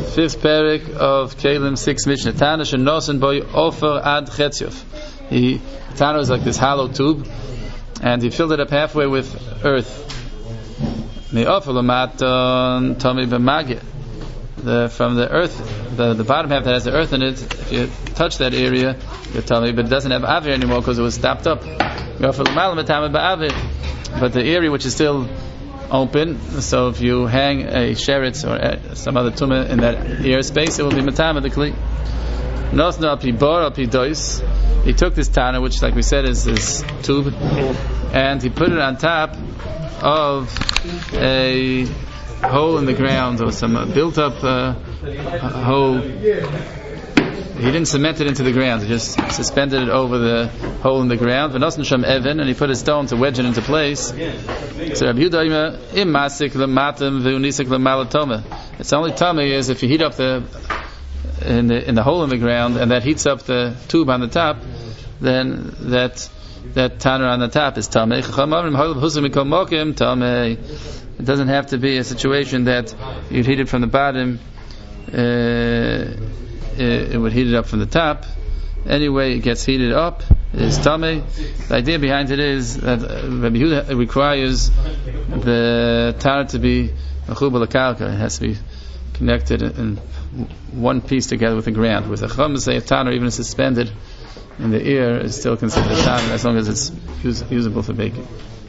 fifth parak of Kelim 6 Mishnah. Tana shenosen boy ofer ad chetziov. Tana was like this hollow tube, and he filled it up halfway with earth. Me ofer lamaton tomi b'mageh. From the earth, the bottom half that has the earth in it, if you touch that area, you're tummy, but it doesn't have avir anymore because it was stopped up. But the area which is still open, so if you hang a sheretz or some other tumah in that airspace, it will be matama the kli. Nosna al pi bor al pi dois. He took this tana, which, like we said, is this tube, and he put it on top of a hole in the ground, or some built-up hole. He didn't cement it into the ground; he just suspended it over the hole in the ground. V'nosen sham even, and he put a stone to wedge it into place. So Rabbi Yehuda im masik lematem v'unisik lemalatoma. It's only tummy is if you heat up in the hole in the ground, and that heats up the tube on the top, then that tanner on the top is tamei. It doesn't have to be a situation that you'd heat it from the bottom. It would heat it up from the top. Anyway, it gets heated up. It is tamei. The idea behind it is that Rabbi Yehuda requires the tanner to be mechubal l'karka. It has to be connected in one piece together with the ground. With a chum, say a tanner, even suspended in the air, is still considered a tanner as long as it's usable for baking.